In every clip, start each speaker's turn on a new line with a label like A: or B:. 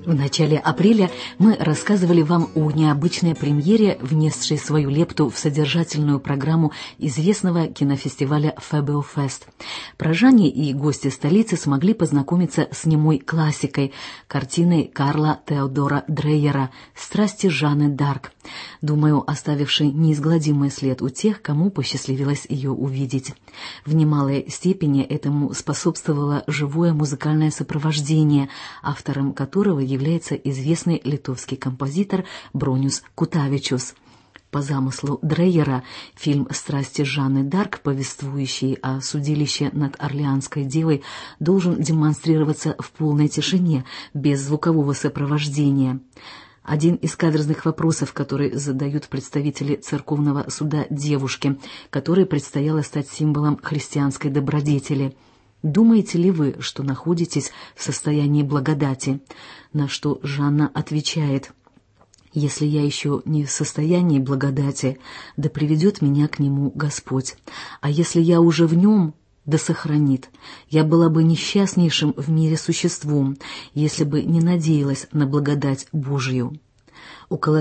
A: В начале апреля мы рассказывали вам о необычной премьере, внесшей свою лепту в содержательную программу известного кинофестиваля Фебеофест. Прожане и гости столицы смогли познакомиться с немой классикой, картиной Карла Теодора Дрейера «Страсти Жанны д'Арк», думаю, оставившей неизгладимый след у тех, кому посчастливилось ее увидеть. В немалой степени этому способствовало живое музыкальное сопровождение, автором которого является известный литовский композитор Брониус Кутавичус. По замыслу Дрейера, фильм «Страсти Жанны д'Арк», повествующий о судилище над Орлеанской девой, должен демонстрироваться в полной тишине, без звукового сопровождения. Один из каверзных вопросов, который задают представители церковного суда девушке, которой предстояло стать символом христианской добродетели. «Думаете ли вы, что находитесь в состоянии благодати?» На что Жанна отвечает: «Если я еще не в состоянии благодати, да приведет меня к нему Господь. А если я уже в нем, да сохранит. Я была бы несчастнейшим в мире существом, если бы не надеялась на благодать Божью». Около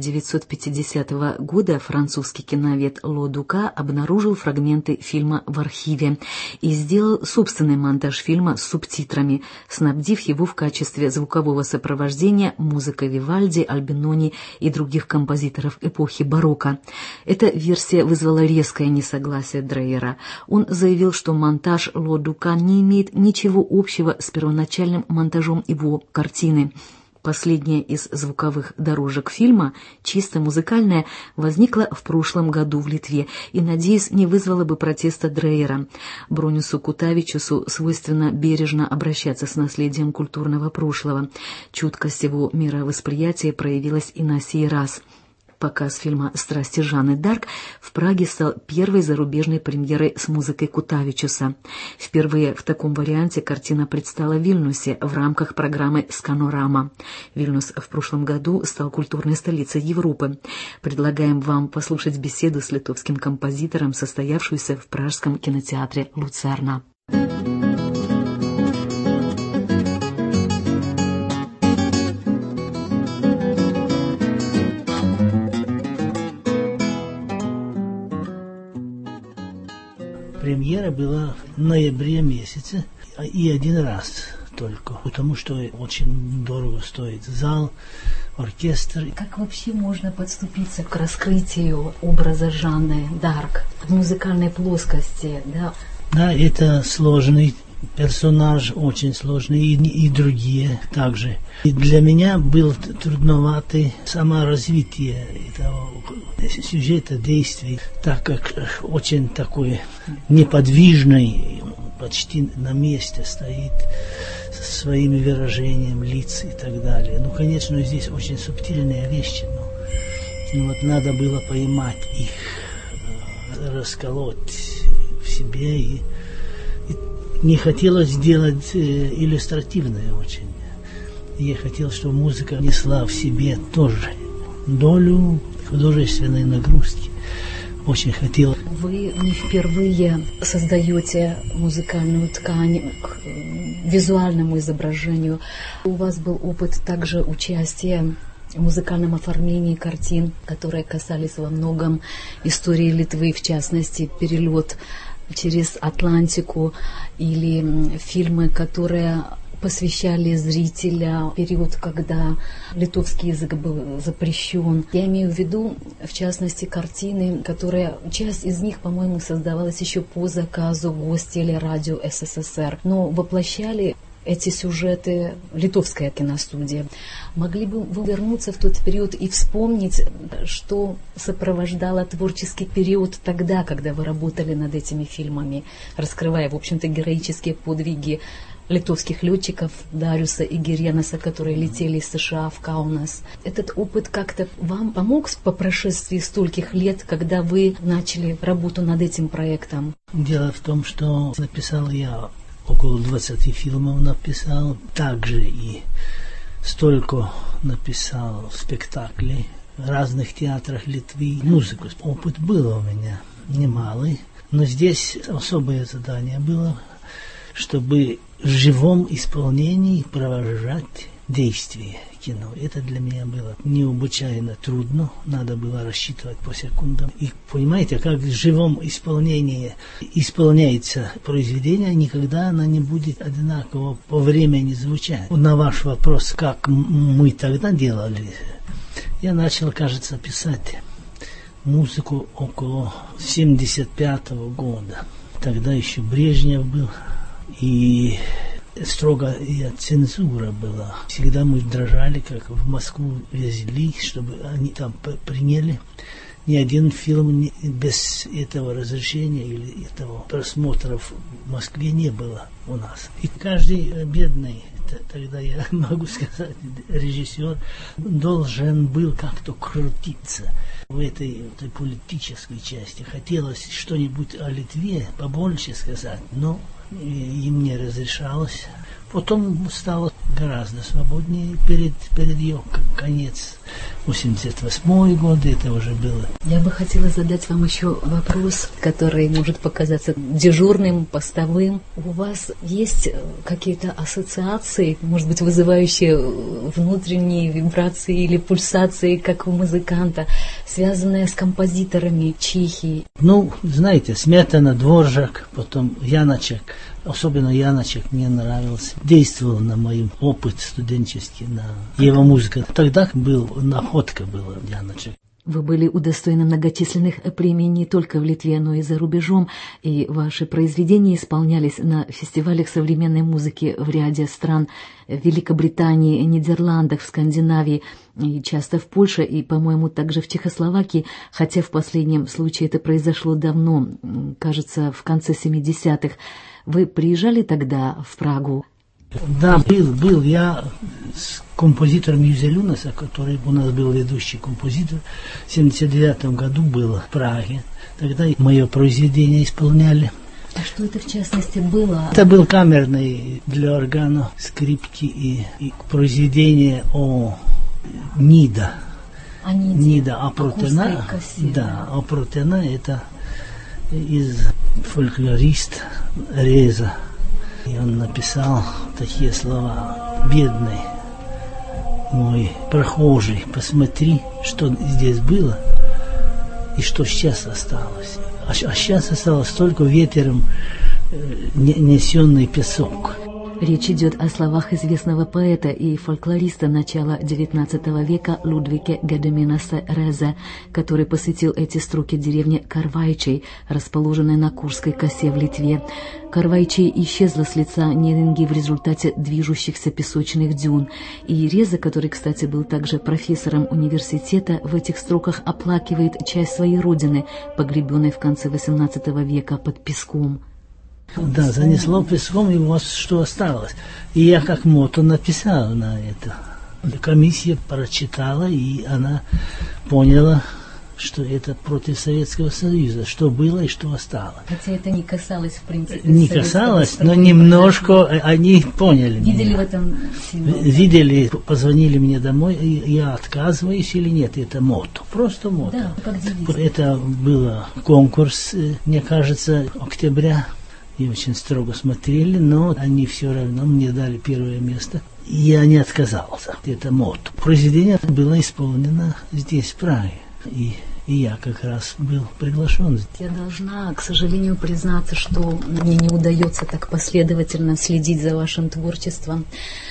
A: 1950 года французский киновед Ло Дука обнаружил фрагменты фильма в архиве и сделал собственный монтаж фильма с субтитрами, снабдив его в качестве звукового сопровождения музыкой Вивальди, Альбинони и других композиторов эпохи барокко. Эта версия вызвала резкое несогласие Дрейера. Он заявил, что монтаж Ло Дука не имеет ничего общего с первоначальным монтажом его картины. Последняя из звуковых дорожек фильма, чисто музыкальная, возникла в прошлом году в Литве и, надеюсь, не вызвала бы протеста Дрейера. Брониусу Кутавичусу свойственно бережно обращаться с наследием культурного прошлого. Чуткость его мировосприятия проявилась и на сей раз. Показ фильма «Страсти Жанны д'Арк» в Праге стал первой зарубежной премьерой с музыкой Кутавичуса. Впервые в таком варианте картина предстала в Вильнюсе в рамках программы «Сканорама». Вильнюс в прошлом году стал культурной столицей Европы. Предлагаем вам послушать беседу с литовским композитором, состоявшуюся в Пражском кинотеатре «Люцерна».
B: Премьера была в ноябре месяце и один раз только, потому что очень дорого стоит зал, оркестр.
A: Как вообще можно подступиться к раскрытию образа Жанны д'Арк в музыкальной плоскости?
B: Да, это сложный персонаж, очень сложный, и другие также. И для меня было трудновато саморазвитие этого сюжета, действий, так как очень такой неподвижный, почти на месте стоит, со своими выражениями лиц и так далее. Конечно, здесь очень субтильные вещи, но надо было поймать их, расколоть в себе, и не хотелось сделать иллюстративное очень. Я хотел, чтобы музыка несла в себе тоже долю художественной нагрузки. Очень хотел.
A: Вы не впервые создаете музыкальную ткань к визуальному изображению. У вас был опыт также участия в музыкальном оформлении картин, которые касались во многом истории Литвы, в частности, перелет через Атлантику, или фильмы, которые посвящали зрителя период, когда литовский язык был запрещен. Я имею в виду, в частности, картины, которые, часть из них, по-моему, создавалась еще по заказу Гостелерадио СССР, но воплощали эти сюжеты литовская киностудия. Могли бы вы вернуться в тот период и вспомнить, что сопровождало творческий период тогда, когда вы работали над этими фильмами, раскрывая, в общем-то, героические подвиги литовских летчиков Дариуса и Гиреноса, которые летели из США в Каунас. Этот опыт как-то вам помог по прошествии стольких лет, когда вы начали работу над этим проектом?
B: Дело в том, что написал я около 20 фильмов написал, также и столько написал спектаклей в разных театрах Литвы. Музыку, опыт был у меня немалый, но здесь особое задание было, чтобы в живом исполнении провожать действие кино. Это для меня было необычайно трудно. Надо было рассчитывать по секундам. И понимаете, как в живом исполнении исполняется произведение, никогда оно не будет одинаково по времени звучать. На ваш вопрос, как мы тогда делали, я начал, кажется, писать музыку около 75-го года. Тогда еще Брежнев был, и строгая цензура была. Всегда мы дрожали, как в Москву везли, чтобы они там приняли. Ни один фильм без этого разрешения или этого просмотра в Москве не было у нас. И каждый бедный, тогда я могу сказать, режиссер должен был как-то крутиться в этой политической части. Хотелось что-нибудь о Литве побольше сказать, но им не разрешалось. Потом стало гораздо свободнее перед ее конец. 88 год это уже было.
A: Я бы хотела задать вам еще вопрос, который может показаться дежурным, постовым. У вас есть какие-то ассоциации, может быть, вызывающие внутренние вибрации или пульсации, как у музыканта, связанные с композиторами Чехии?
B: Ну, знаете, Сметана, Дворжак, потом Яночек. Особенно Яночек мне нравился. Действовал на мой опыт студенческий, на его музыку. Тогда находка была Яночек.
A: Вы были удостоены многочисленных премий не только в Литве, но и за рубежом, и ваши произведения исполнялись на фестивалях современной музыки в ряде стран: в Великобритании, Нидерландах, в Скандинавии, и часто в Польше, и, по-моему, также в Чехословакии, хотя в последнем случае это произошло давно, кажется, в конце 70-х. Вы приезжали тогда в Прагу?
B: Да, был я с композитором Юзелюнаса, который у нас был ведущий композитор. В 79 году было в Праге. Тогда мое произведение исполняли.
A: А что это в частности было?
B: Это был камерный для органа, скрипки и произведение о Нида. Нида Апротена. Да, Апротена это из фольклорист Реза. И он написал такие слова: «Бедный мой прохожий, посмотри, что здесь было и что сейчас осталось. А сейчас осталось только ветером несенный песок».
A: Речь идет о словах известного поэта и фольклориста начала XIX века Людвиге Гедеминаса Резе, который посвятил эти строки деревне Карвайчей, расположенной на Курской косе в Литве. Карвайчей исчезла с лица Неринги в результате движущихся песочных дюн. И Резе, который, кстати, был также профессором университета, в этих строках оплакивает часть своей родины, погребенной в конце XVIII века под песком.
B: Да, занесло песком, и вот что осталось. И я как мото написал на это. Комиссия прочитала, и она поняла, что это против Советского Союза, что было и что осталось.
A: Хотя это не касалось, в принципе,
B: не касалось, но немножко они поняли.
A: Видели в этом символ?
B: Видели, позвонили мне домой, и я отказываюсь или нет, это мото. Просто мото.
A: Да, как девиз.
B: Это был конкурс, мне кажется, октября. И очень строго смотрели, но они все равно мне дали первое место. И я не отказался. Это мото. Произведение было исполнено здесь, в Праге. И я как раз был приглашен.
A: Я должна, к сожалению, признаться, что мне не удается так последовательно следить за вашим творчеством.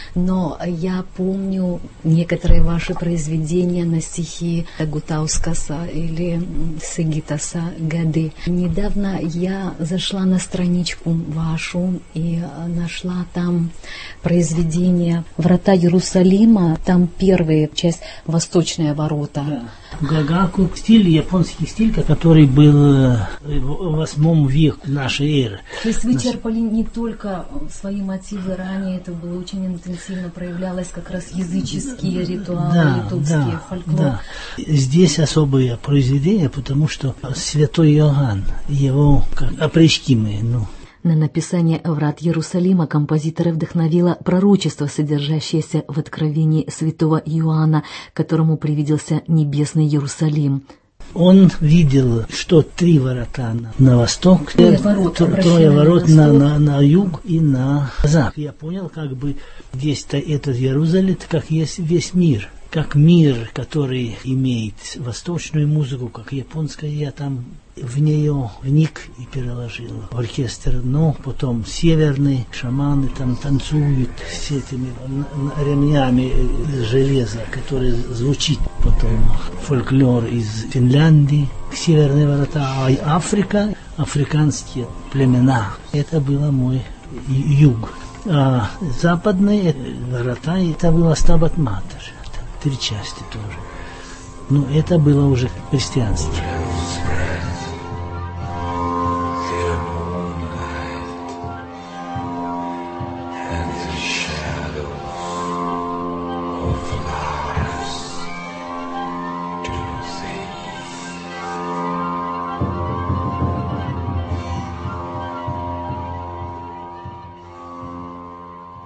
A: Но я помню некоторые ваши произведения на стихи Гутаускаса или Сигитаса Гады. Недавно я зашла на страничку вашу и нашла там произведение «Врата Иерусалима». Там первая часть «Восточные ворота».
B: Да. Гагаку стиль, японский стиль, который был в 8 веке нашей эры.
A: То есть вы черпали не только свои мотивы ранее, это было очень интенсивно, проявлялось как раз языческие ритуалы, литовские, фольклор.
B: Да. Здесь особое произведение, потому что святой Иоанн, его опрички мы,
A: На написание «Врат Иерусалима» композитора вдохновило пророчество, содержащееся в откровении святого Иоанна, которому привиделся небесный Иерусалим.
B: Он видел, что 3 ворота на восток, трое ворот на юг и на запад. Я понял, как бы здесь-то этот Иерусалим, как есть весь мир. Как мир, который имеет восточную музыку, как японская, я там в нее вник и переложил оркестр. Но потом северные шаманы там танцуют с этими ремнями железа, которые звучит потом фольклор из Финляндии, северные ворота, а Африка, африканские племена. Это было мой юг. А западные ворота, это было Стабат Матер. 3 части тоже. Но это было уже христианство.